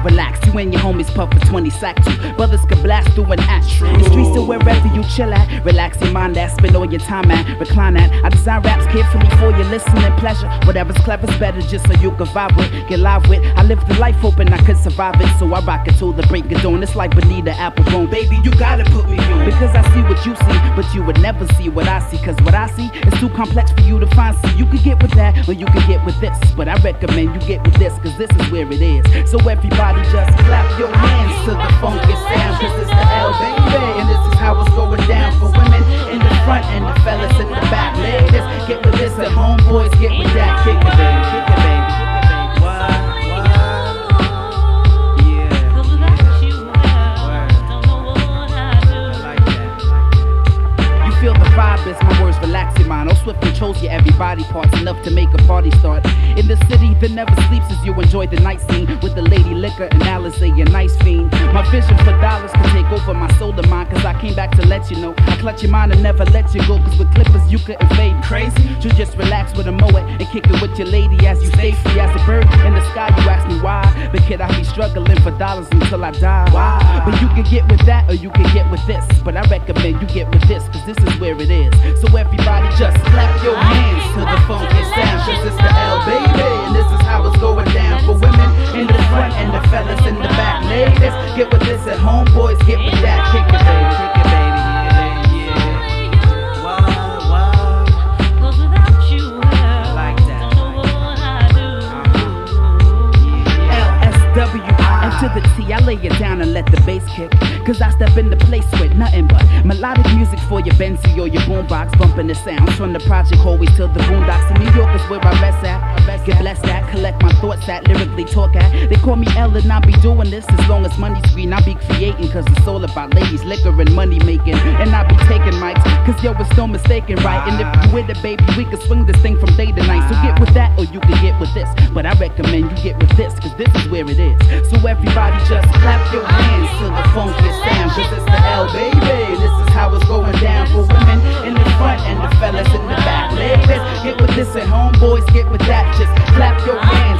relax. You and your homies puff for 20 sack too. Brothers can blast through an act. The streets are wherever you chill at. Relax your mind at, spend all your time at, recline at. I design raps carefully for your listening pleasure. Whatever's clever's better just so you can vibe with, get live with. I live the life hoping I could survive it, so I rock it till the break of dawn. It's like Bonita Applebone. Baby, you gotta put me on. Because I see what you see, but you would never see what I see. Cause what I see is too complex for you to find. See, you can get with that, or you can get with this. But I recommend you get with this, cause this is where it is. So everybody just clap your hands to the funky sound. Cause it's the L, baby, and this is how it's going down. For women in the front and the fellas in the back. Ladies, get with this, and homeboys get with that. Kick it, baby, kick it, baby. It's my words relax your mind. Oh, swift controls your every body parts enough to make a party start. In the city that never sleeps as you enjoy the night scene with the lady liquor and Alizé, a nice fiend. My vision for dollars can take over my soul of mine. Cause I came back to let you know I clutch your mind and never let you go. Cause with clippers you couldn't fade crazy. You just relax with a mower and kick it with your lady as you stay free as a bird in the sky. You ask me why, but kid, I be struggling for dollars until I die. Why? But you can get with that or you can get with this. But I recommend you get with this, cause this is where it is. So everybody just clap your hands to the funky sound. Cause it's the L, baby, and this is how it's going down. For women in the front and the fellas in the back. Ladies, get with this at home, boys, get with that. Kick it, baby, kick it, baby. To the T, I lay it down and let the bass kick. Cause I step into place with nothing but melodic music for your Benzie or your boombox. Bumping the sounds from the project always till the boondocks. In New York is where I rest at. Get blessed at, collect my thoughts at, lyrically talk at. They call me L and I be doing this as long as money's green. I be creating cause it's all about ladies, liquor and money making. And I be taking mics cause yo, it's no mistaken, right? And if you with it, baby, we can swing this thing from day to night. So get with that or you can get with this. But I recommend you get with this cause this is where it is. So everybody just clap your hands to the funky sound. Cause it's the L, baby, this is how it's going down. For women in the front and the fellas in the back. Ladies, get with this and homeboys, get with that. Just clap your hands